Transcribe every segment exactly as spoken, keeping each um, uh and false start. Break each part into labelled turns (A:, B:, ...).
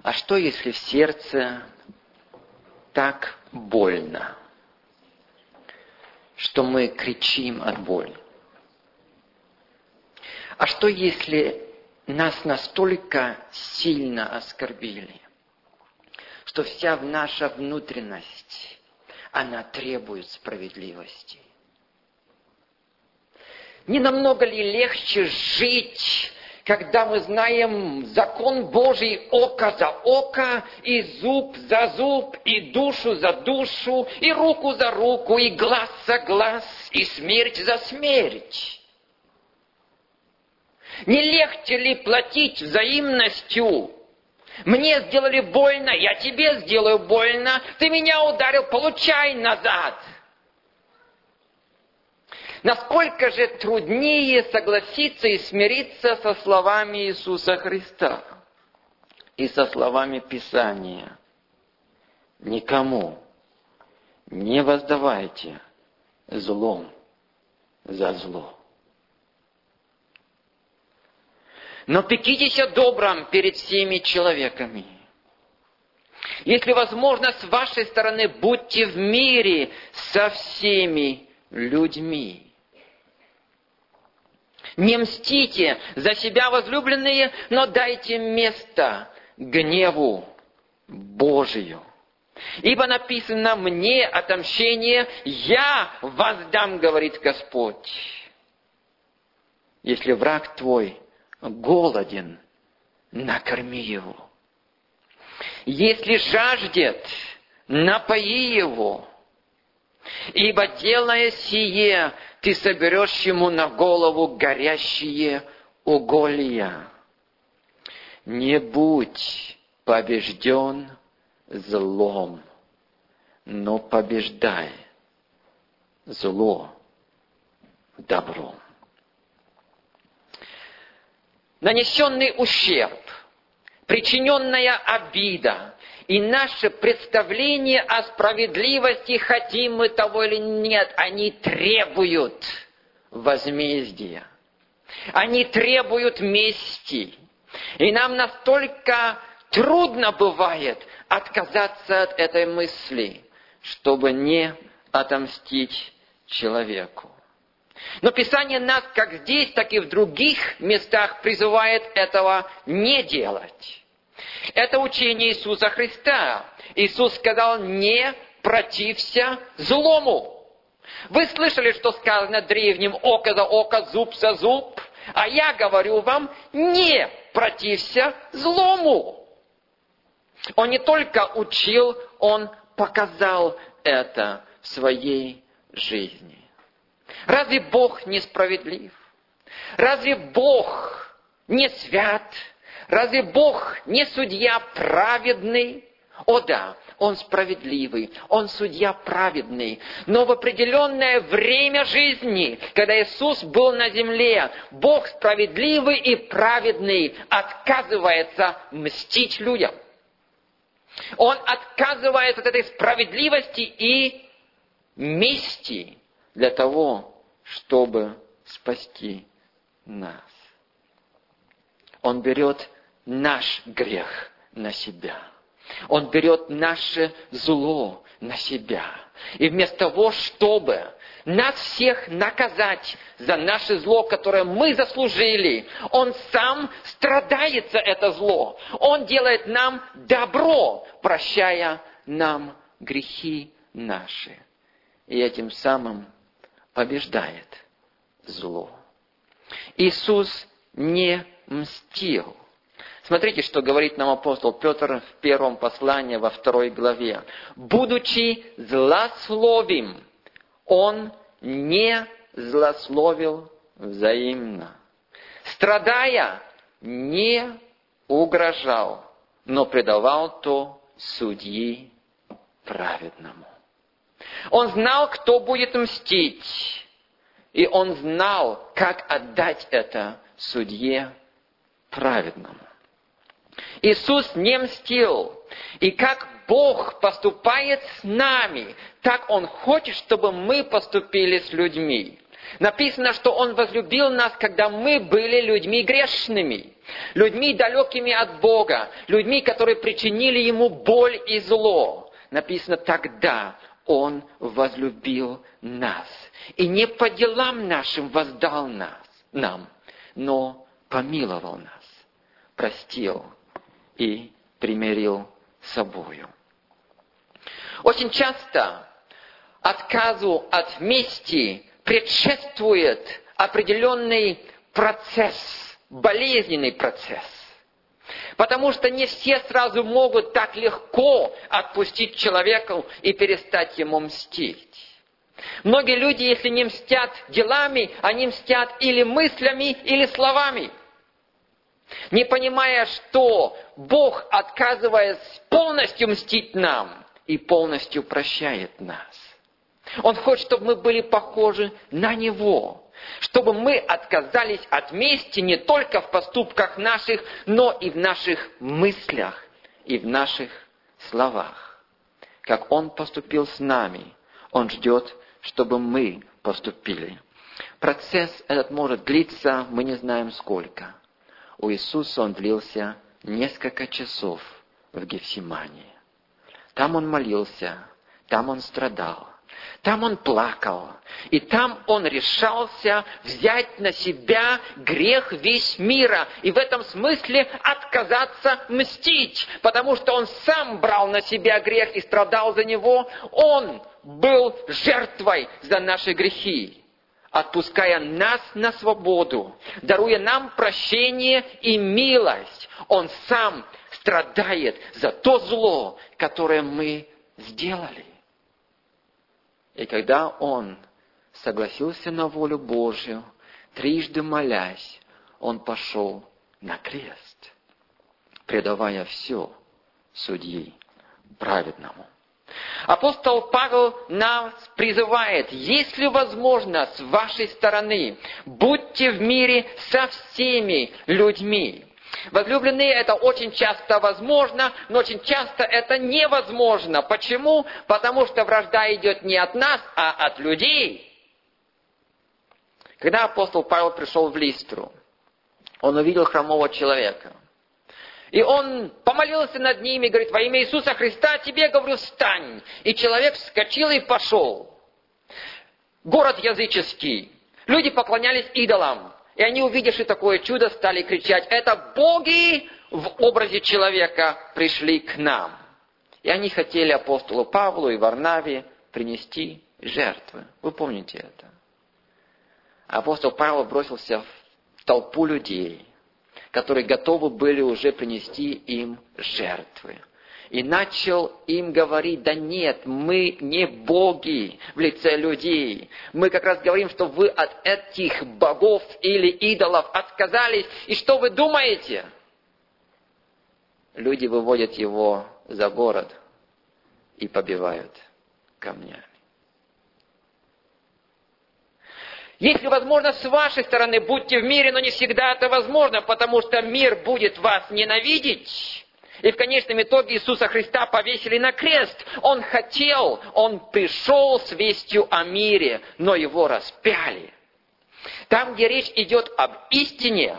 A: А что, если в сердце так больно, что мы кричим от боли? А что, если нас настолько сильно оскорбили, что вся наша внутренность, она требует справедливости? Не намного ли легче жить, когда мы знаем закон Божий око за око, и зуб за зуб, и душу за душу, и руку за руку, и глаз за глаз, и смерть за смерть? Не легче ли платить взаимностью? Мне сделали больно, я тебе сделаю больно, ты меня ударил, получай назад. Насколько же труднее согласиться и смириться со словами Иисуса Христа и со словами Писания. Никому не воздавайте злом за зло. Но пекитесь о добром перед всеми человеками. Если возможно, с вашей стороны, будьте в мире со всеми людьми. Не мстите за себя, возлюбленные, но дайте место гневу Божию. Ибо написано: «Мне отомщение, я воздам, говорит Господь». Если враг твой голоден, накорми его. Если жаждет, напои его. Ибо, делая сие, ты соберешь ему на голову горящие уголья. Не будь побежден злом, но побеждай зло добром. Нанесенный ущерб, причиненная обида и наше представление о справедливости, хотим мы того или нет, они требуют возмездия. Они требуют мести. И нам настолько трудно бывает отказаться от этой мысли, чтобы не отомстить человеку. Но Писание нас как здесь, так и в других местах призывает этого не делать. Это учение Иисуса Христа. Иисус сказал: не протився злому. Вы слышали, что сказано древним: око за око, зуб за зуб? А я говорю вам: не протився злому. Он не только учил, он показал это в своей жизни. Разве Бог несправедлив? Разве Бог не свят? Разве Бог не судья праведный? О да, Он справедливый, Он судья праведный. Но в определенное время жизни, когда Иисус был на земле, Бог справедливый и праведный отказывается мстить людям. Он отказывается от этой справедливости и мести для того, чтобы спасти нас. Он берет наш грех на себя. Он берет наше зло на себя. И вместо того, чтобы нас всех наказать за наше зло, которое мы заслужили, Он сам страдает за это зло. Он делает нам добро, прощая нам грехи наши. И этим самым побеждает зло. Иисус не мстил. Смотрите, что говорит нам апостол Петр в первом послании во второй главе. «Будучи злословим, он не злословил взаимно. Страдая, не угрожал, но предавал то судьи праведному». Он знал, кто будет мстить, и он знал, как отдать это судье праведному. Иисус не мстил. И как Бог поступает с нами, так Он хочет, чтобы мы поступили с людьми. Написано, что Он возлюбил нас, когда мы были людьми грешными. людьми, далекими от Бога, людьми, которые причинили Ему боль и зло. Написано, тогда Он возлюбил нас. И не по делам нашим воздал нас, нам, но помиловал нас, простил и примирил с собою. Очень часто отказу от мести предшествует определенный процесс, болезненный процесс. Потому что не все сразу могут так легко отпустить человеку и перестать ему мстить. Многие люди, если не мстят делами, они мстят или мыслями, или словами. Не понимая, что Бог, отказываясь полностью мстить нам, и полностью прощает нас. Он хочет, чтобы мы были похожи на Него. Чтобы мы отказались от мести не только в поступках наших, но и в наших мыслях, и в наших словах. Как Он поступил с нами, Он ждет, чтобы мы поступили. Процесс этот может длиться, мы не знаем сколько. У Иисуса он длился несколько часов в Гефсимании. Там Он молился, там Он страдал, там Он плакал, и там Он решался взять на себя грех весь мира, и в этом смысле отказаться мстить, потому что Он сам брал на себя грех и страдал за него. Он был жертвой за наши грехи, отпуская нас на свободу, даруя нам прощение и милость. Он сам страдает за то зло, которое мы сделали. И когда Он согласился на волю Божью, трижды молясь, Он пошел на крест, предавая все судьи праведному. Апостол Павел нас призывает, если возможно, с вашей стороны, будьте в мире со всеми людьми. Возлюбленные, это очень часто возможно, но очень часто это невозможно. Почему? Потому что вражда идет не от нас, а от людей. Когда апостол Павел пришел в Листру, он увидел хромого человека. И он помолился над ним и говорит: во имя Иисуса Христа тебе говорю, встань. И человек вскочил и пошел. Город языческий. Люди поклонялись идолам. И они, увидевши такое чудо, стали кричать: это боги в образе человека пришли к нам. И они хотели апостолу Павлу и Варнаве принести жертвы. Вы помните это? Апостол Павел бросился в толпу людей, которые готовы были уже принести им жертвы. И начал им говорить: да нет, мы не боги в лице людей. Мы как раз говорим, что вы от этих богов или идолов отказались. И что вы думаете? Люди выводят его за город и побивают камнями. Если возможно, с вашей стороны, будьте в мире, но не всегда это возможно, потому что мир будет вас ненавидеть. И в конечном итоге Иисуса Христа повесили на крест. Он хотел, Он пришел с вестью о мире, но Его распяли. Там, где речь идет об истине,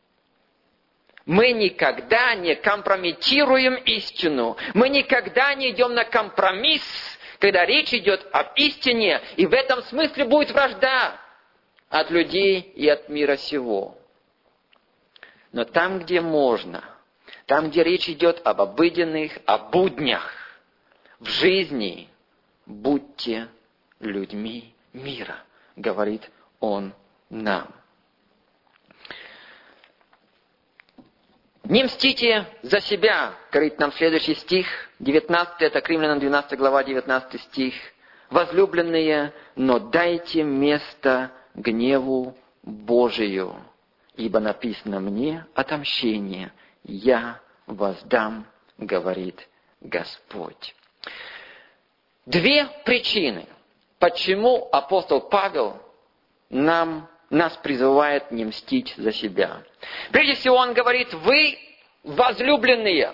A: мы никогда не компрометируем истину. Мы никогда не идем на компромисс, когда речь идет об истине. И в этом смысле будет вражда от людей и от мира сего. Но там, где можно, там, где речь идет об обыденных, о буднях, в жизни, будьте людьми мира, говорит Он нам. Не мстите за себя, говорит нам следующий стих, девятнадцатый, это к Римлянам двенадцатая глава, девятнадцатый стих. Возлюбленные, но дайте место гневу Божию, ибо написано: мне отомщение, я воздам, говорит Господь. Две причины, почему апостол Павел нам, нас призывает не мстить за себя. Прежде всего, он говорит: вы возлюбленные.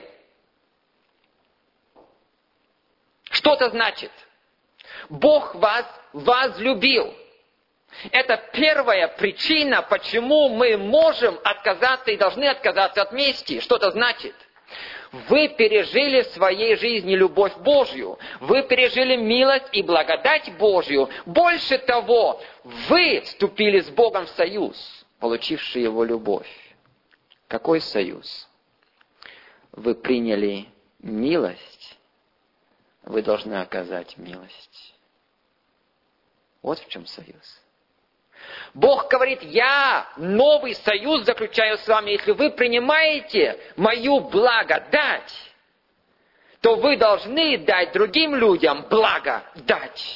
A: Что это значит? Бог вас возлюбил. Это первая причина, почему мы можем отказаться и должны отказаться от мести. Что это значит? Вы пережили в своей жизни любовь Божью. Вы пережили милость и благодать Божью. Больше того, вы вступили с Богом в союз, получивший Его любовь. Какой союз? Вы приняли милость, вы должны оказать милость. Вот в чем союз. Бог говорит: я новый союз заключаю с вами. Если вы принимаете мою благодать, то вы должны дать другим людям благодать.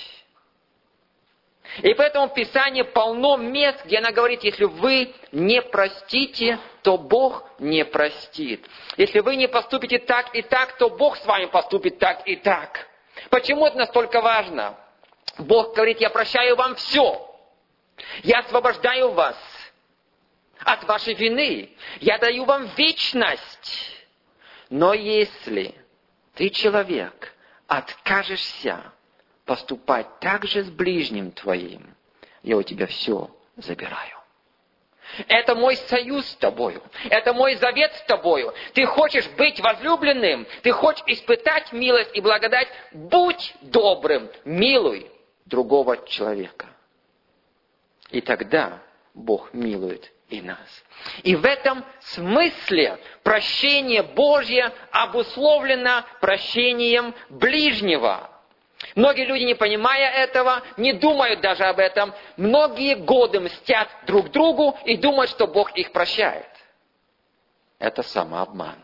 A: И поэтому Писание полно мест, где оно говорит: если вы не простите, то Бог не простит. Если вы не поступите так и так, то Бог с вами поступит так и так. Почему это настолько важно? Бог говорит: я прощаю вам все. Я освобождаю вас от вашей вины. Я даю вам вечность. Но если ты, человек, откажешься поступать так же с ближним твоим, я у тебя все забираю. Это мой союз с тобою. Это мой завет с тобою. Ты хочешь быть возлюбленным, ты хочешь испытать милость и благодать, будь добрым, милуй другого человека. И тогда Бог милует и нас. И в этом смысле прощение Божье обусловлено прощением ближнего. Многие люди, не понимая этого, не думают даже об этом, многие годы мстят друг другу и думают, что Бог их прощает. Это самообман.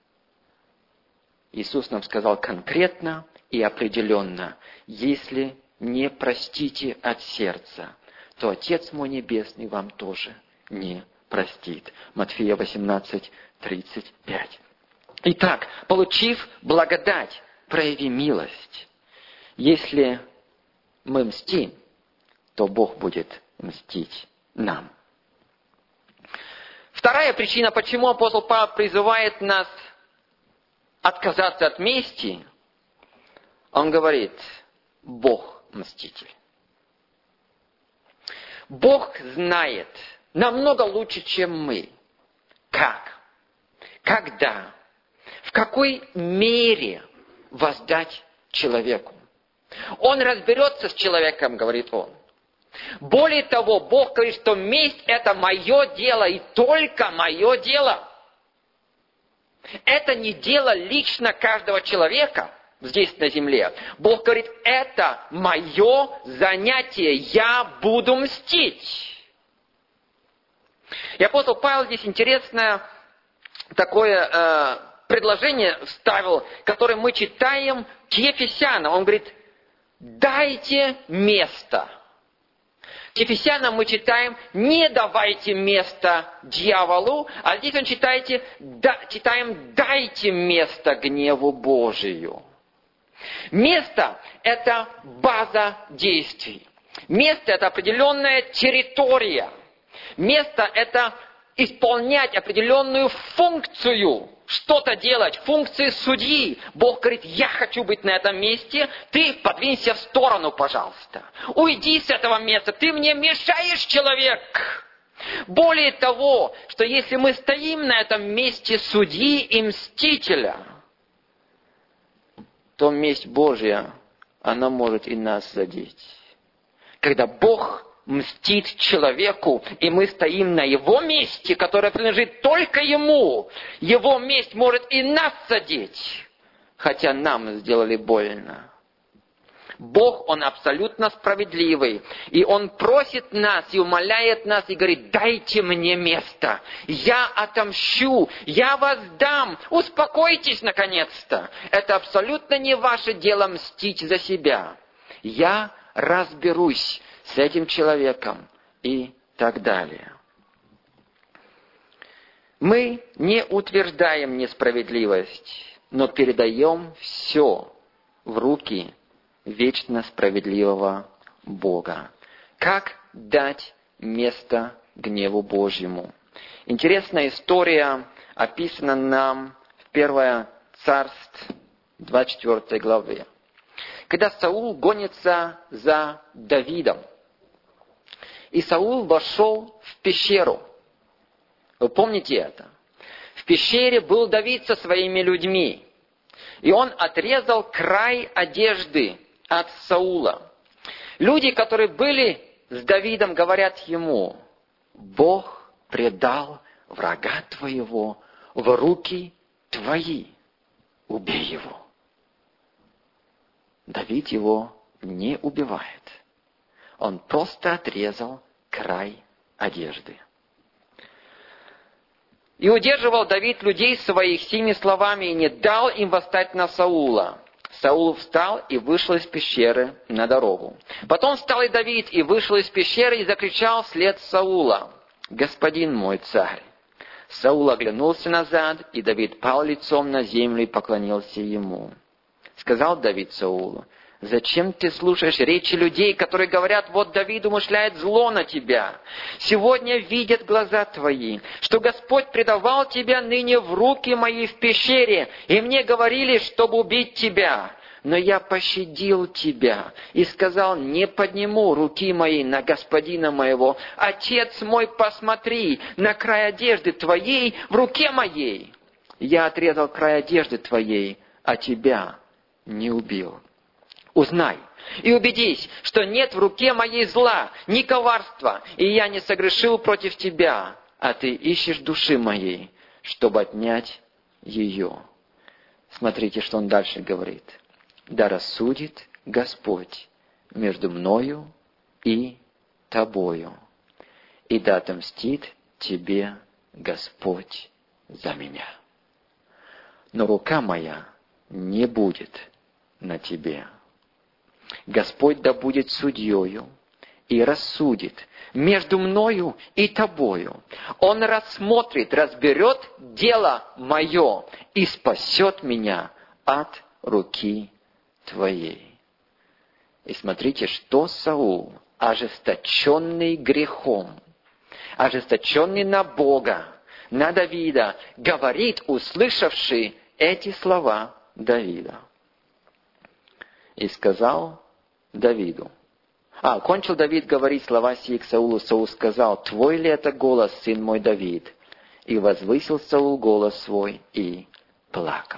A: Иисус нам сказал конкретно и определенно: если не простите от сердца, то Отец мой Небесный вам тоже не простит. Матфея восемнадцать, тридцать пять. Итак, получив благодать, прояви милость. Если мы мстим, то Бог будет мстить нам. Вторая причина, почему апостол Павел призывает нас отказаться от мести, он говорит: Бог мститель. Бог знает намного лучше, чем мы, как, когда, в какой мере воздать человеку. Он разберется с человеком, говорит он. Более того, Бог говорит, что месть – это мое дело и только мое дело. Это не дело лично каждого человека здесь на земле. Бог говорит: это мое занятие, я буду мстить. И апостол Павел здесь интересное такое э, предложение вставил, которое мы читаем к Ефесянам. Он говорит: дайте место. К Ефесянам мы читаем: не давайте место дьяволу, а здесь он читаете, да, читаем: дайте место гневу Божию. Место – это база действий. Место – это определенная территория. Место – это исполнять определенную функцию, что-то делать, функции судьи. Бог говорит: я хочу быть на этом месте, ты подвинься в сторону, пожалуйста. Уйди с этого места, ты мне мешаешь, человек. Более того, что если мы стоим на этом месте судьи и мстителя, то месть Божья, она может и нас задеть. Когда Бог мстит человеку, и мы стоим на Его месте, которое принадлежит только Ему, Его месть может и нас задеть, хотя нам сделали больно. Бог, Он абсолютно справедливый, и Он просит нас и умоляет нас, и говорит: дайте мне место, я отомщу, я вас дам, успокойтесь наконец-то. Это абсолютно не ваше дело мстить за себя. Я разберусь с этим человеком и так далее. Мы не утверждаем несправедливость, но передаем все в руки вечно справедливого Бога. Как дать место гневу Божьему? Интересная история описана нам в первое Царств, двадцать четвёртой главе. Когда Саул гонится за Давидом, И Саул вошел в пещеру. Вы помните это? В пещере был Давид со своими людьми. И он отрезал край одежды от Саула. Люди, которые были с Давидом, говорят ему: Бог предал врага твоего в руки твои. Убей его. Давид его не убивает. Он просто отрезал край одежды. И удерживал Давид людей своих сими словами, и не дал им восстать на Саула. Саул встал и вышел из пещеры на дорогу. Потом встал и Давид, и вышел из пещеры, и закричал вслед Саула: «Господин мой царь!» Саул оглянулся назад, и Давид пал лицом на землю и поклонился ему. Сказал Давид Саулу: «Зачем ты слушаешь речи людей, которые говорят: вот Давид умышляет зло на тебя? Сегодня видят глаза твои, что Господь предавал тебя ныне в руки мои в пещере, и мне говорили, чтобы убить тебя. Но я пощадил тебя и сказал: не подниму руки мои на господина моего. Отец мой, посмотри на край одежды твоей в руке моей. Я отрезал край одежды твоей, а тебя не убил. Узнай и убедись, что нет в руке моей зла, ни коварства, и я не согрешил против тебя, а ты ищешь души моей, чтобы отнять ее». Смотрите, что он дальше говорит. «Да рассудит Господь между мною и тобою, и да отомстит тебе Господь за меня. Но рука моя не будет на тебе. Господь да будет судьею и рассудит между мною и тобою. Он рассмотрит, разберет дело мое и спасет меня от руки твоей». И смотрите, что Саул, ожесточенный грехом, ожесточенный на Бога, на Давида, говорит, услышавший эти слова Давида. И сказал Давиду. А, кончил Давид говорить слова сии к Саулу. Саул сказал: «Твой ли это голос, сын мой Давид?» И возвысил Саул голос свой и плакал.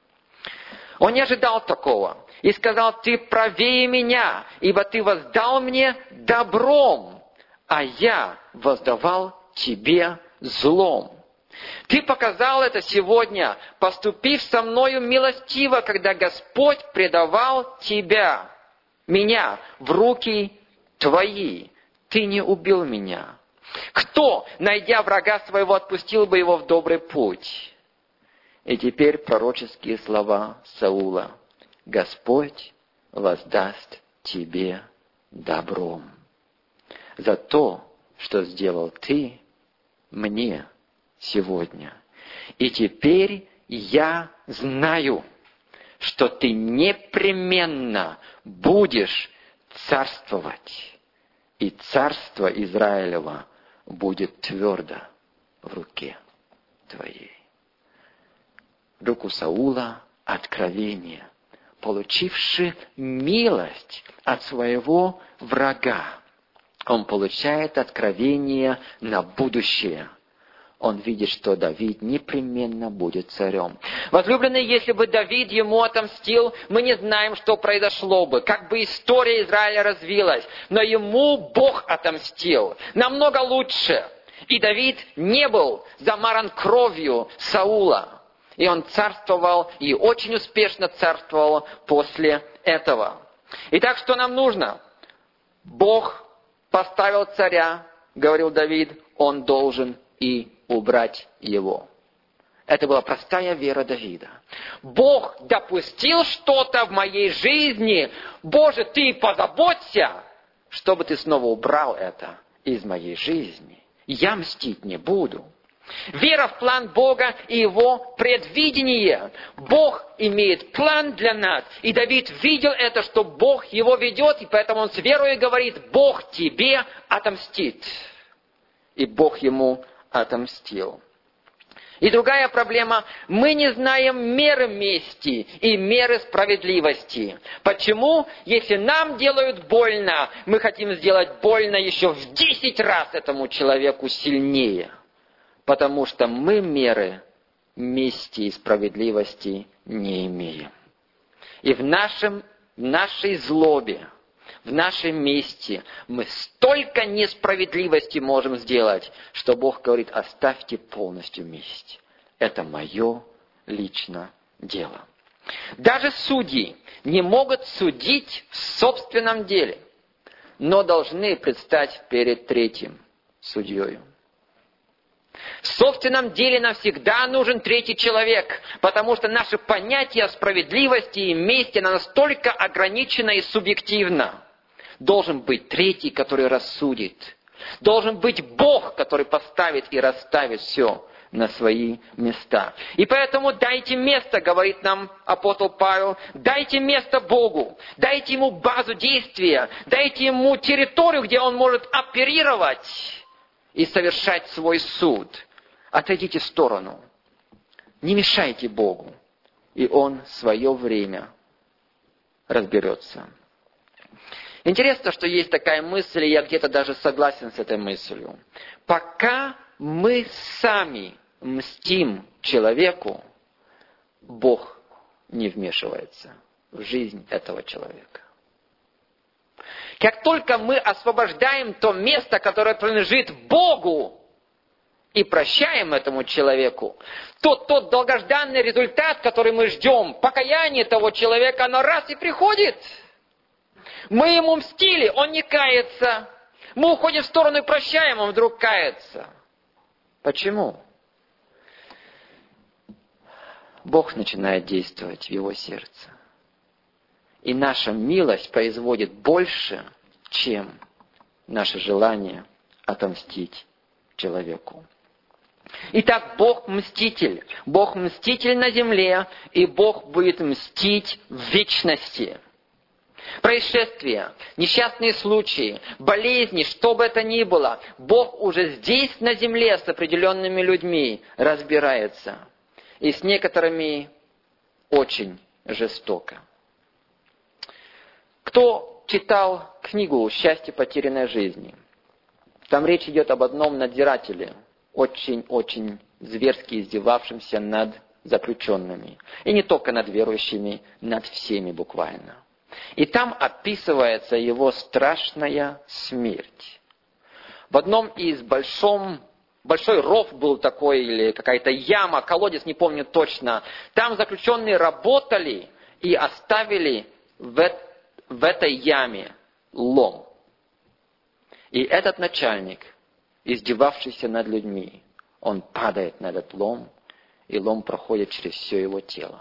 A: Он не ожидал такого. И сказал: «Ты правее меня, ибо ты воздал мне добром, а я воздавал тебе злом. Ты показал это сегодня, поступив со мною милостиво, когда Господь предавал тебя, меня, в руки твои. Ты не убил меня. Кто, найдя врага своего, отпустил бы его в добрый путь?» И теперь пророческие слова Саула: «Господь воздаст тебе добром за то, что сделал ты мне сегодня. И теперь я знаю, что ты непременно будешь царствовать, и царство Израилева будет твердо в руке твоей». Вдруг у Саула откровение, получивший милость от своего врага. Он получает откровение на будущее. Он видит, что Давид непременно будет царем. Возлюбленные, если бы Давид ему отомстил, мы не знаем, что произошло бы, как бы история Израиля развилась. Но ему Бог отомстил намного лучше. И Давид не был замаран кровью Саула. И он царствовал, и очень успешно царствовал после этого. Итак, что нам нужно? Бог поставил царя, говорил Давид, он должен и убрать его. Это была простая вера Давида. Бог допустил что-то в моей жизни. Боже, ты позаботься, чтобы ты снова убрал это из моей жизни. Я мстить не буду. Вера в план Бога и Его предвидение. Бог имеет план для нас. И Давид видел это, что Бог его ведет, и поэтому он с верой говорит: Бог тебе отомстит. И Бог ему отомстил. И другая проблема, мы не знаем меры мести и меры справедливости. Почему? Если нам делают больно, мы хотим сделать больно еще в десять раз этому человеку сильнее. Потому что мы меры мести и справедливости не имеем. И в, нашем, в нашей злобе, в нашей мести мы столько несправедливости можем сделать, что Бог говорит: оставьте полностью месть. Это мое личное дело. Даже судьи не могут судить в собственном деле, но должны предстать перед третьим судьей. В собственном деле нам всегда нужен третий человек, потому что наше понятие о справедливости и мести настолько ограничено и субъективно. Должен быть третий, который рассудит. Должен быть Бог, который поставит и расставит все на свои места. И поэтому дайте место, говорит нам апостол Павел, дайте место Богу, дайте Ему базу действия, дайте Ему территорию, где Он может оперировать и совершать свой суд. Отойдите в сторону. Не мешайте Богу. И Он в свое время разберется. Интересно, что есть такая мысль, и я где-то даже согласен с этой мыслью. Пока мы сами мстим человеку, Бог не вмешивается в жизнь этого человека. Как только мы освобождаем то место, которое принадлежит Богу, и прощаем этому человеку, то тот долгожданный результат, который мы ждем, покаяние того человека, оно раз и приходит. Мы ему мстили, он не кается. Мы уходим в сторону и прощаем, он вдруг кается. Почему? Бог начинает действовать в его сердце. И наша милость производит больше, чем наше желание отомстить человеку. Итак, Бог мститель. Бог мститель на земле, и Бог будет мстить в вечности. Происшествия, несчастные случаи, болезни, что бы это ни было, Бог уже здесь, на земле, с определенными людьми разбирается. И с некоторыми очень жестоко. Кто читал книгу «Счастье потерянной жизни»? Там речь идет об одном надзирателе, очень-очень зверски издевавшемся над заключенными. И не только над верующими, над всеми буквально. И там описывается его страшная смерть. В одном из большом, большой ров был такой, или какая-то яма, колодец, не помню точно. Там заключенные работали и оставили в, в этой яме лом. И этот начальник, издевавшийся над людьми, он падает на этот лом, и лом проходит через все его тело.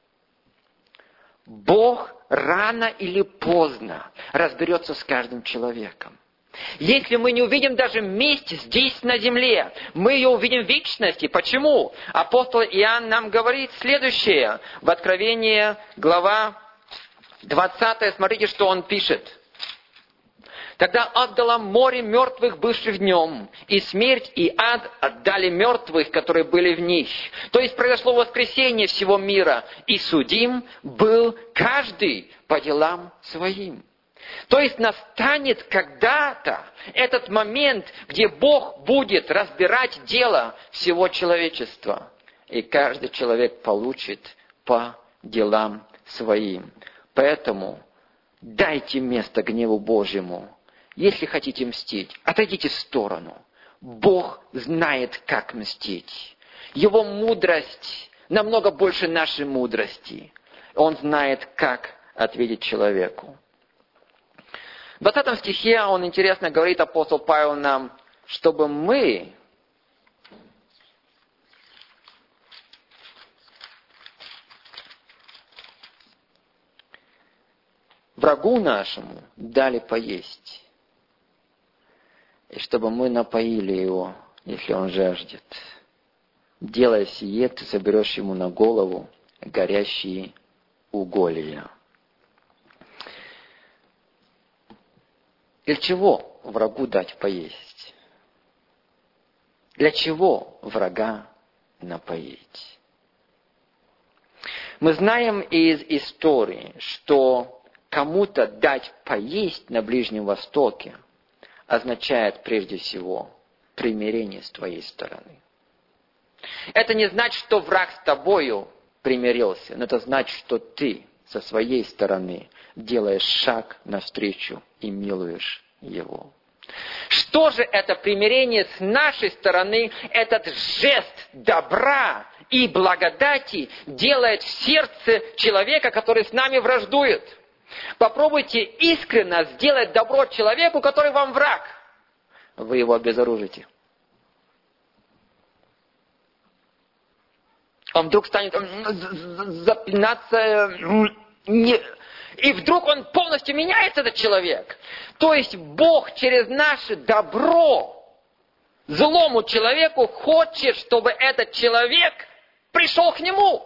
A: Бог рано или поздно разберется с каждым человеком. Если мы не увидим даже месть здесь на земле, мы ее увидим в вечности. Почему? Апостол Иоанн нам говорит следующее. В Откровении, глава двадцатая, смотрите, что он пишет. «Тогда отдала море мертвых, бывших днем, и смерть, и ад отдали мертвых, которые были в них». То есть произошло воскресение всего мира, и судим был каждый по делам своим. То есть настанет когда-то этот момент, где Бог будет разбирать дело всего человечества, и каждый человек получит по делам своим. Поэтому дайте место гневу Божьему. Если хотите мстить, отойдите в сторону. Бог знает, как мстить. Его мудрость намного больше нашей мудрости. Он знает, как ответить человеку. В двадцатом стихе он интересно говорит, апостол Павел нам, чтобы мы врагу нашему дали поесть. И чтобы мы напоили его, если он жаждет. Делая сие, ты соберешь ему на голову горящие уголья. Для чего врагу дать поесть? Для чего врага напоить. Мы знаем из истории, что кому-то дать поесть на Ближнем Востоке означает прежде всего примирение с твоей стороны. Это не значит, что враг с тобою примирился, но это значит, что ты со своей стороны делаешь шаг навстречу и милуешь его. Что же это примирение с нашей стороны, этот жест добра и благодати делает в сердце человека, который с нами враждует? Попробуйте искренне сделать добро человеку, который вам враг. Вы его обезоружите. Он вдруг станет запинаться, и вдруг он полностью меняется, этот человек. То есть Бог через наше добро злому человеку хочет, чтобы этот человек пришел к Нему.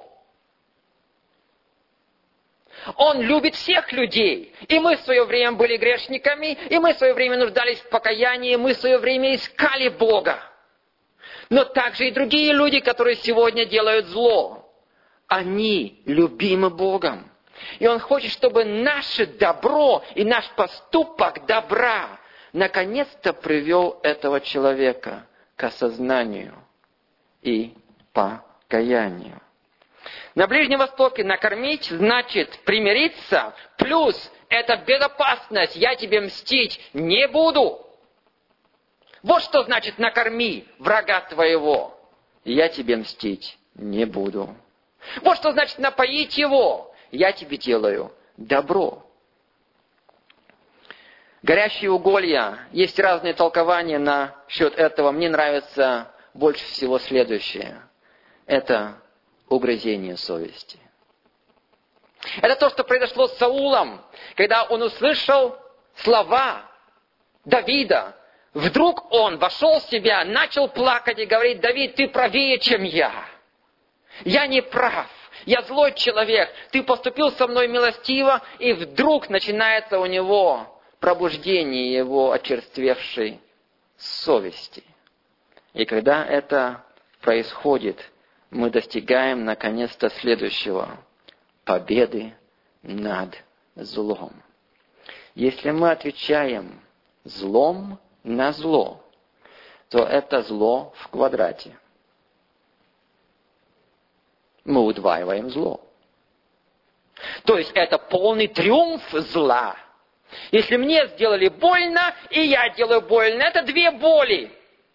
A: Он любит всех людей. И мы в свое время были грешниками, и мы в свое время нуждались в покаянии, мы в свое время искали Бога. Но также и другие люди, которые сегодня делают зло, они любимы Богом. И Он хочет, чтобы наше добро и наш поступок добра наконец-то привел этого человека к осознанию и покаянию. На Ближнем Востоке накормить значит примириться, плюс это безопасность, я тебе мстить не буду. Вот что значит накорми врага твоего, я тебе мстить не буду. Вот что значит напоить его, я тебе делаю добро. Горящие уголья, есть разные толкования насчет этого. Мне нравится больше всего следующее. Это угрызение совести. Это то, что произошло с Саулом, когда он услышал слова Давида. Вдруг он вошел в себя, начал плакать и говорить: Давид, ты правее, чем я. Я не прав. Я злой человек. Ты поступил со мной милостиво. И вдруг начинается у него пробуждение его очерствевшей совести. И когда это происходит, мы достигаем наконец-то следующего: победы над злом. Если мы отвечаем злом на зло, то это зло в квадрате. Мы удваиваем зло. То есть это полный триумф зла. Если мне сделали больно, и я делаю больно, это две боли.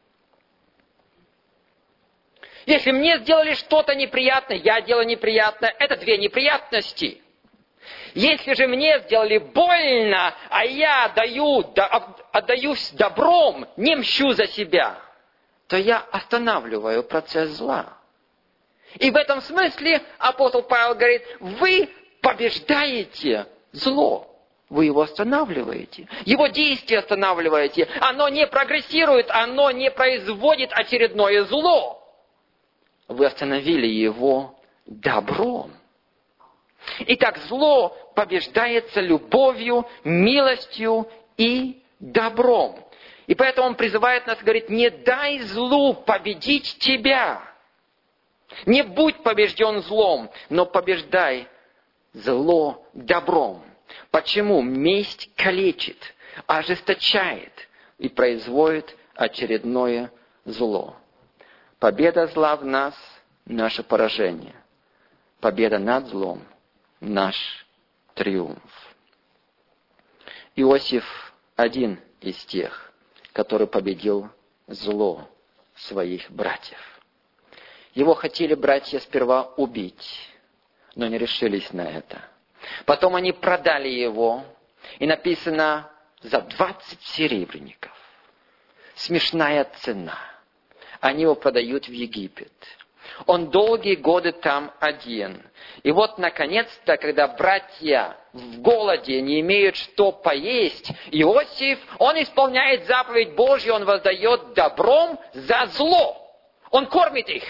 A: Если мне сделали что-то неприятное, я делаю неприятное, это две неприятности. Если же мне сделали больно, а я даю, да, отдаюсь добром, не мщу за себя, то я останавливаю процесс зла. И в этом смысле апостол Павел говорит: вы побеждаете зло. Вы его останавливаете. Его действие останавливаете. Оно не прогрессирует, оно не производит очередное зло. Вы остановили его добром. Итак, зло побеждается любовью, милостью и добром. И поэтому он призывает нас, говорит: не дай злу победить тебя. Не будь побежден злом, но побеждай зло добром. Почему? Месть калечит, ожесточает и производит очередное зло. Победа зла в нас – наше поражение. Победа над злом – наш триумф. Иосиф один из тех, который победил зло своих братьев. Его хотели братья сперва убить, но не решились на это. Потом они продали его, и написано: за двадцать серебряников. Смешная цена. Они его продают в Египет. Он долгие годы там один. И вот, наконец-то, когда братья в голоде не имеют что поесть, Иосиф, он исполняет заповедь Божью, он воздает добром за зло. Он кормит их.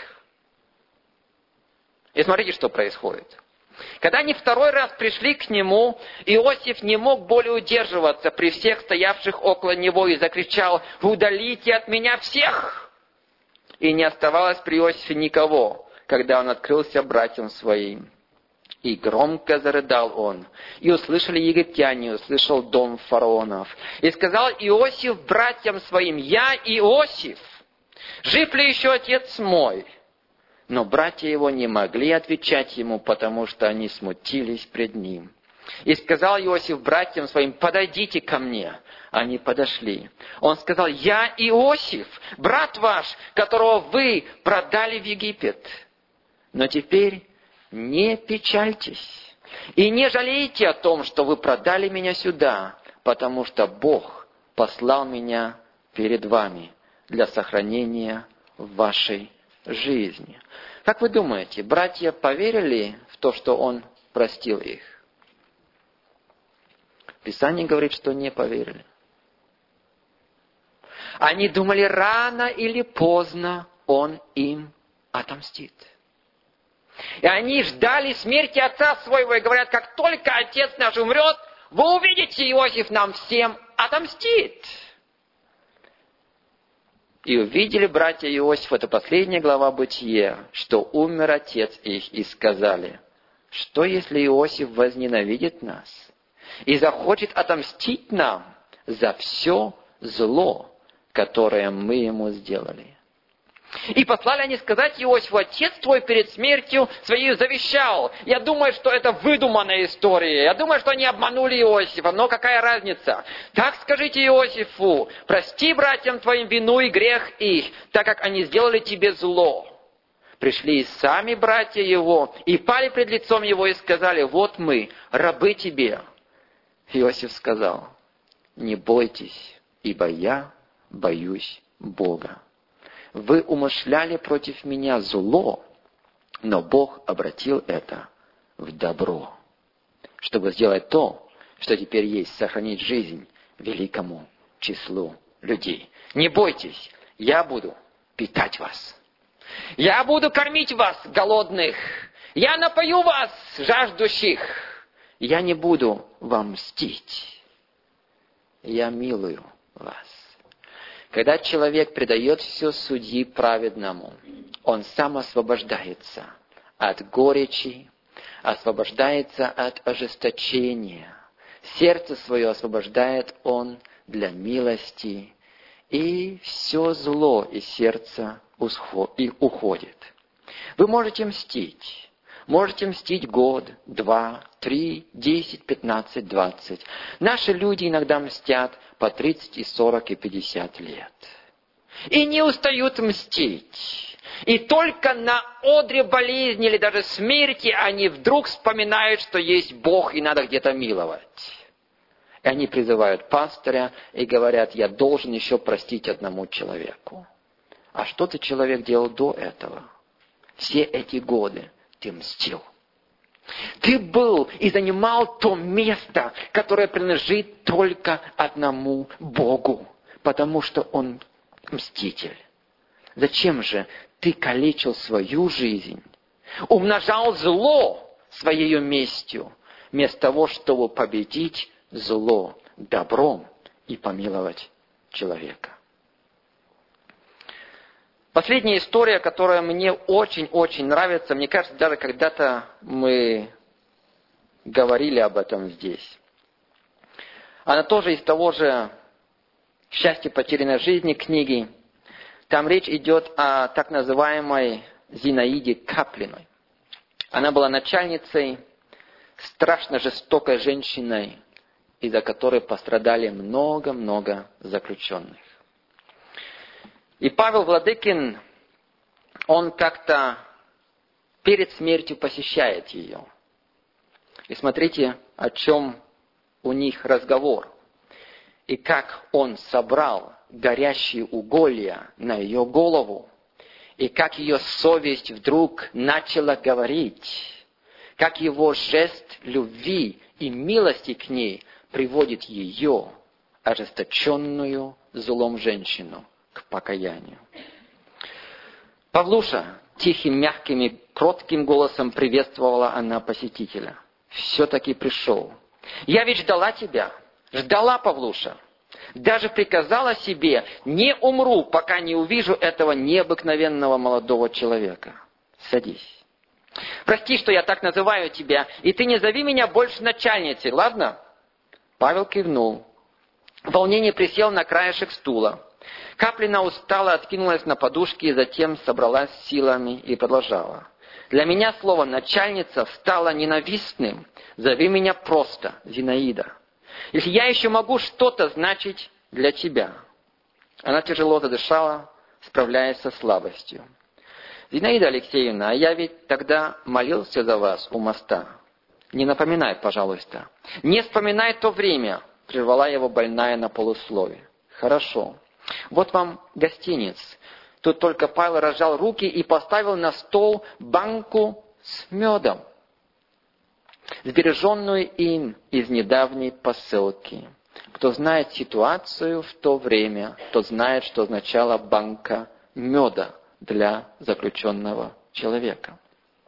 A: И смотрите, что происходит. Когда они второй раз пришли к нему, Иосиф не мог более удерживаться при всех стоявших около него и закричал: «Удалите от меня всех!» и не оставалось при Иосифе никого, когда он открылся братьям своим. И громко зарыдал он. И услышали египтяне, услышал дом фараонов. И сказал Иосиф братьям своим: «Я Иосиф, жив ли еще отец мой?» Но братья его не могли отвечать ему, потому что они смутились пред ним. И сказал Иосиф братьям своим: «Подойдите ко мне». Они подошли. Он сказал: «Я Иосиф, брат ваш, которого вы продали в Египет. Но теперь не печальтесь и не жалейте о том, что вы продали меня сюда, потому что Бог послал меня перед вами для сохранения вашей жизни». Как вы думаете, братья поверили в то, что он простил их? Писание говорит, что не поверили. Они думали, рано или поздно он им отомстит. И они ждали смерти отца своего и говорят: как только отец наш умрет, вы увидите, Иосиф нам всем отомстит. И увидели братья Иосифа, это последняя глава Бытия, что умер отец их, и сказали: что если Иосиф возненавидит нас и захочет отомстить нам за все зло, которое мы ему сделали? И послали они сказать Иосифу: отец твой перед смертью своей завещал. Я думаю, что это выдуманная история. Я думаю, что они обманули Иосифа. Но какая разница? Так скажите Иосифу: прости братьям твоим вину и грех их, так как они сделали тебе зло. Пришли и сами братья его, и пали пред лицом его, и сказали: вот мы, рабы тебе. Иосиф сказал: не бойтесь, ибо я боюсь Бога. Вы умышляли против меня зло, но Бог обратил это в добро, чтобы сделать то, что теперь есть, сохранить жизнь великому числу людей. Не бойтесь, я буду питать вас. Я буду кормить вас, голодных. Я напою вас, жаждущих. Я не буду вам мстить. Я милую вас. Когда человек предает все судьи праведному, он сам освобождается от горечи, освобождается от ожесточения. Сердце свое освобождает он для милости, и все зло из сердца уходит. Вы можете мстить. Можете мстить год, два, три, десять, пятнадцать, двадцать. Наши люди иногда мстят по тридцать, и сорок, и пятьдесят лет. И не устают мстить. И только на одре болезни или даже смерти они вдруг вспоминают, что есть Бог и надо где-то миловать. И они призывают пастыря и говорят: я должен еще простить одному человеку. А что ты, человек, делал до этого? Все эти годы ты мстил. Ты был и занимал то место, которое принадлежит только одному Богу, потому что Он мститель. Зачем же ты калечил свою жизнь, умножал зло своей местью, вместо того, чтобы победить зло добром и помиловать человека? Последняя история, которая мне очень-очень нравится, мне кажется, даже когда-то мы говорили об этом здесь. Она тоже из того же «Счастье потерянной жизни» книги. Там речь идет о так называемой Зинаиде Каплиной. Она была начальницей, страшно жестокой женщиной, из-за которой пострадали много-много заключенных. И Павел Владыкин, он как-то перед смертью посещает ее. И смотрите, о чем у них разговор. И как он собрал горящие уголья на ее голову. И как ее совесть вдруг начала говорить. Как его жест любви и милости к ней приводит ее, ожесточенную злом женщину, к покаянию. Павлуша, тихим, мягким и кротким голосом приветствовала она посетителя. Все-таки пришел. Я ведь ждала тебя. Ждала, Павлуша. Даже приказала себе: не умру, пока не увижу этого необыкновенного молодого человека. Садись. Прости, что я так называю тебя, и ты не зови меня больше начальницей, ладно? Павел кивнул. В волнении присел на краешек стула. Каплина устало откинулась на подушки и затем собралась силами и продолжала. Для меня слово «начальница» стало ненавистным. Зови меня просто Зинаида. Если я еще могу что-то значить для тебя. Она тяжело задышала, справляясь со слабостью. Зинаида Алексеевна, а я ведь тогда молился за вас у моста. Не напоминай, пожалуйста. Не вспоминай то время, прервала его больная на полуслове. Хорошо. Вот вам гостиниц. Тут только Павел разжал руки и поставил на стол банку с медом, сбереженную им из недавней посылки. Кто знает ситуацию в то время, тот знает, что означала банка меда для заключенного человека.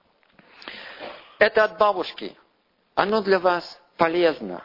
A: Это от бабушки. Оно для вас полезно.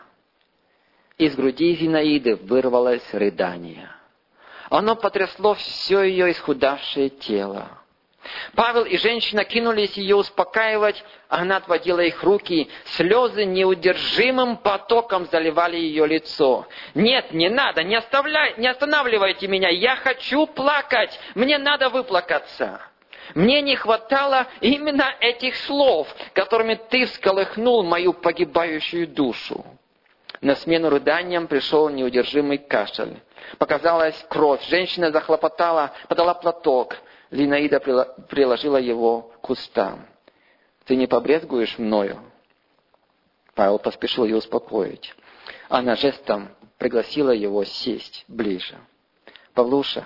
A: Из груди Зинаиды вырвалось рыдание. Оно потрясло все ее исхудавшее тело. Павел и женщина кинулись ее успокаивать, а она отводила их руки. Слезы неудержимым потоком заливали ее лицо. «Нет, не надо, не, оставляй, не останавливайте меня, я хочу плакать, мне надо выплакаться». Мне не хватало именно этих слов, которыми ты всколыхнул мою погибающую душу. На смену рыданиям пришел неудержимый кашель. Показалась кровь. Женщина захлопотала, подала платок. Зинаида приложила его к устам. «Ты не побрезгуешь мною?» Павел поспешил ее успокоить. Она жестом пригласила его сесть ближе. «Павлуша,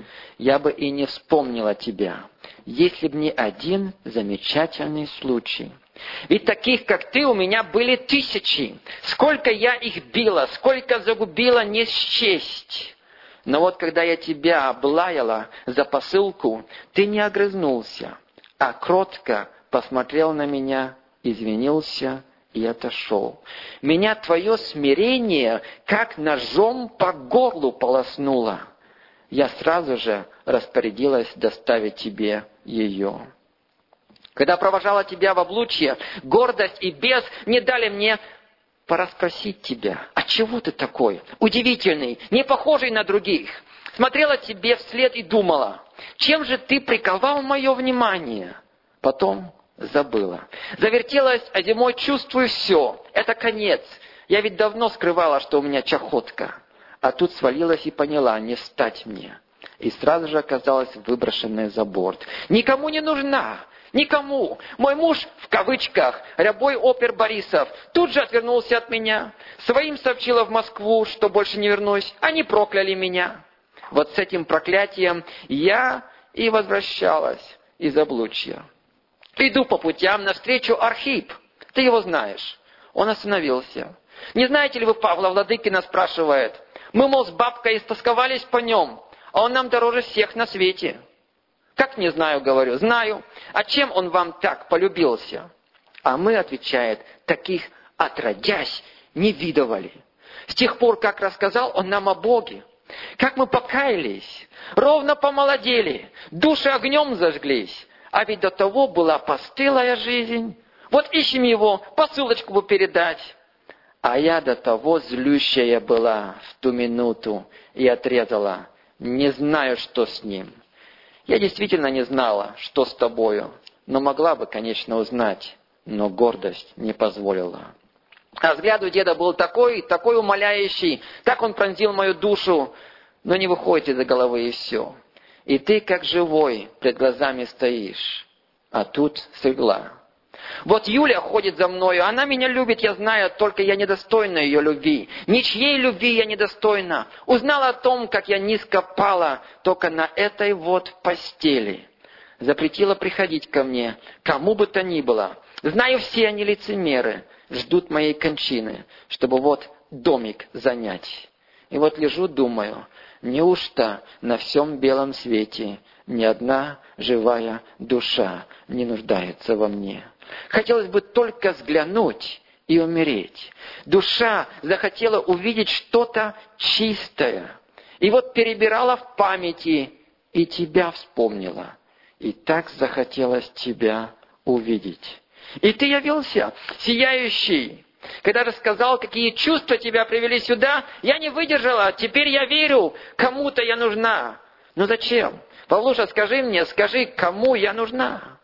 A: я бы и не вспомнила тебя, если б не один замечательный случай. Ведь таких, как ты, у меня были тысячи. Сколько я их била, сколько загубила, не счесть. Но вот когда я тебя облаяла за посылку, ты не огрызнулся, а кротко посмотрел на меня, извинился и отошел. Меня твое смирение как ножом по горлу полоснуло. Я сразу же распорядилась доставить тебе ее. Когда провожала тебя в облучье, гордость и бес не дали мне порасспросить тебя. А чего ты такой? Удивительный, не похожий на других. Смотрела тебе вслед и думала, чем же ты приковал мое внимание? Потом забыла. Завертелась, а зимой чувствую все. Это конец. Я ведь давно скрывала, что у меня чахотка. А тут свалилась и поняла, не встать мне. И сразу же оказалась выброшенная за борт. Никому не нужна. Никому. Мой муж, в кавычках, рябой опер Борисов, тут же отвернулся от меня. Своим сообщила в Москву, что больше не вернусь. Они прокляли меня. Вот с этим проклятием я и возвращалась из облучья. Иду по путям навстречу Архип. Ты его знаешь. Он остановился. Не знаете ли вы Павла Владыкина, спрашивает. Мы, мол, с бабкой истосковались по нем, а он нам дороже всех на свете. Как не знаю, говорю, знаю. А чем он вам так полюбился? А мы, отвечает, таких отродясь не видывали. С тех пор, как рассказал он нам о Боге, как мы покаялись, ровно помолодели, души огнем зажглись. А ведь до того была постылая жизнь. Вот ищем его, посылочку бы передать. А я до того злющая была в ту минуту и отрезала. Не знаю, что с ним. Я действительно не знала, что с тобою, но могла бы, конечно, узнать, но гордость не позволила. А взгляд у деда был такой, такой умоляющий, так он пронзил мою душу, но не выходит из головы и все. И ты, как живой, пред глазами стоишь, а тут слегла. Вот Юля ходит за мною, она меня любит, я знаю, только я недостойна ее любви. Ничьей любви я недостойна. Узнала о том, как я низко пала, только на этой вот постели. Запретила приходить ко мне, кому бы то ни было. Знаю, все они лицемеры, ждут моей кончины, чтобы вот домик занять. И вот лежу, думаю, неужто на всем белом свете ни одна живая душа не нуждается во мне? Хотелось бы только взглянуть и умереть. Душа захотела увидеть что-то чистое. И вот перебирала в памяти, и тебя вспомнила. И так захотелось тебя увидеть. И ты явился, сияющий. Когда рассказал, какие чувства тебя привели сюда, я не выдержала, теперь я верю, кому-то я нужна. Но зачем? Павлуша, скажи мне, скажи, кому я нужна?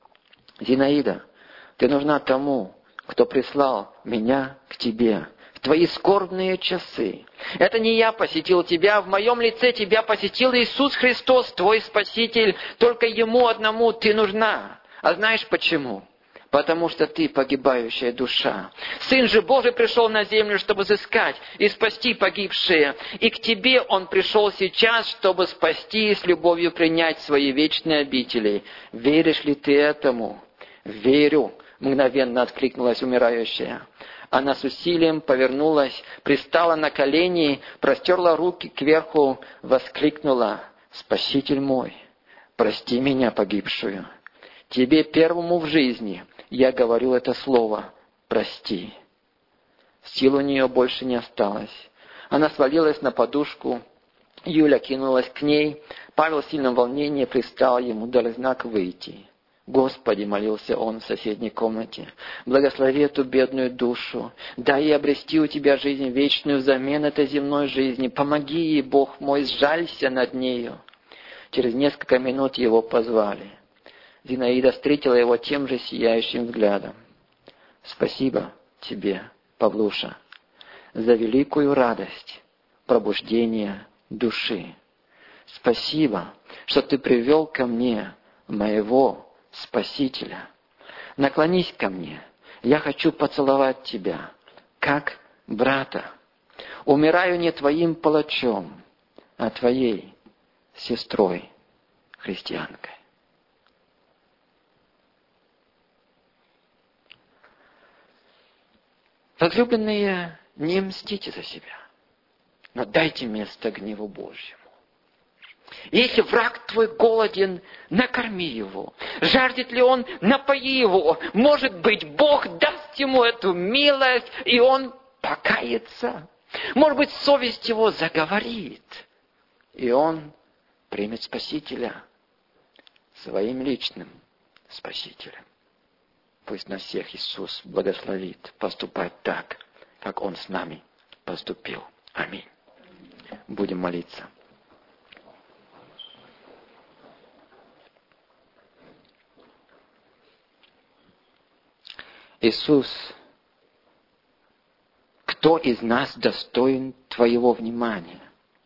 A: Зинаида, ты нужна тому, кто прислал меня к тебе в твои скорбные часы. Это не я посетил тебя, в моем лице тебя посетил Иисус Христос, твой Спаситель. Только Ему одному ты нужна. А знаешь почему? Потому что ты погибающая душа. Сын же Божий пришел на землю, чтобы сыскать и спасти погибшие. И к тебе Он пришел сейчас, чтобы спасти и с любовью принять свои вечные обители. Веришь ли ты этому? Верю, мгновенно откликнулась умирающая. Она с усилием повернулась, пристала на колени, простерла руки кверху, воскликнула: «Спаситель мой, прости меня погибшую. Тебе первому в жизни я говорю это слово «прости». Сил у нее больше не осталось. Она свалилась на подушку. Юля кинулась к ней. Павел в сильном волнении пристал, ему дали знак выйти. «Господи», — молился он в соседней комнате, — «благослови эту бедную душу. Дай ей обрести у Тебя жизнь вечную взамен этой земной жизни. Помоги ей, Бог мой, сжалься над нею». Через несколько минут его позвали. Зинаида встретила его тем же сияющим взглядом. «Спасибо тебе, Павлуша, за великую радость пробуждения души. Спасибо, что ты привел ко мне моего Спасителя. Наклонись ко мне, я хочу поцеловать тебя, как брата. Умираю не твоим палачом, а твоей сестрой, христианкой». Возлюбленные, не мстите за себя, но дайте место гневу Божьему. Если враг твой голоден, накорми его. Жаждет ли он, напои его. Может быть, Бог даст ему эту милость, и он покается. Может быть, совесть его заговорит, и он примет Спасителя своим личным Спасителем. Пусть нас всех Иисус благословит поступать так, как Он с нами поступил. Аминь. Будем молиться. Иисус, кто из нас достоин Твоего внимания?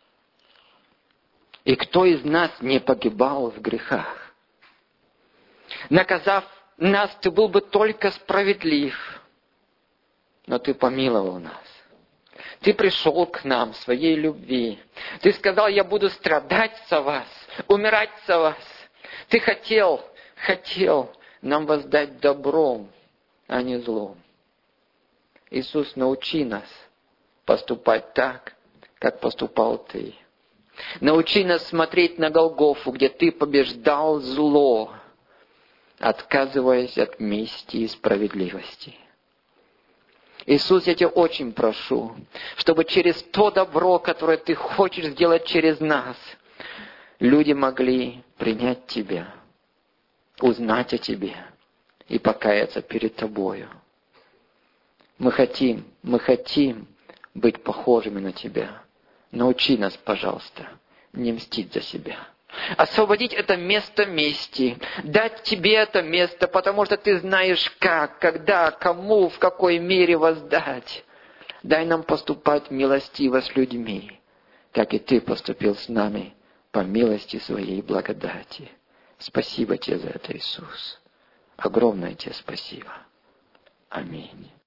A: И кто из нас не погибал в грехах? Наказав нас, Ты был бы только справедлив, но Ты помиловал нас. Ты пришел к нам в своей любви. Ты сказал: я буду страдать за вас, умирать за вас. Ты хотел, хотел нам воздать добром, а не злом. Иисус, научи нас поступать так, как поступал Ты. Научи нас смотреть на Голгофу, где Ты побеждал зло, отказываясь от мести и справедливости. Иисус, я Тебя очень прошу, чтобы через то добро, которое Ты хочешь сделать через нас, люди могли принять Тебя, узнать о Тебе и покаяться перед Тобою. Мы хотим, мы хотим быть похожими на Тебя. Научи нас, пожалуйста, не мстить за себя. Освободить это место мести, дать Тебе это место, потому что Ты знаешь как, когда, кому, в какой мере воздать. Дай нам поступать милостиво с людьми, как и Ты поступил с нами по милости Своей благодати. Спасибо Тебе за это, Иисус. Огромное Тебе спасибо. Аминь.